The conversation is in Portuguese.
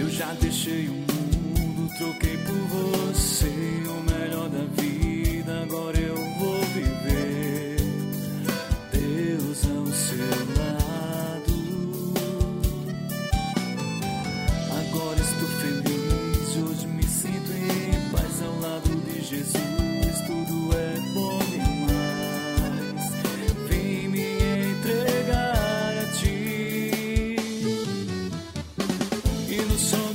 Eu já deixei o mundo, troquei por você. O melhor da vida, agora eu vou viver. Deus ao seu lado. Agora estou feliz, hoje me sinto em paz ao lado de Jesus. Tudo é bom demais. Vim me entregar a ti. E no sol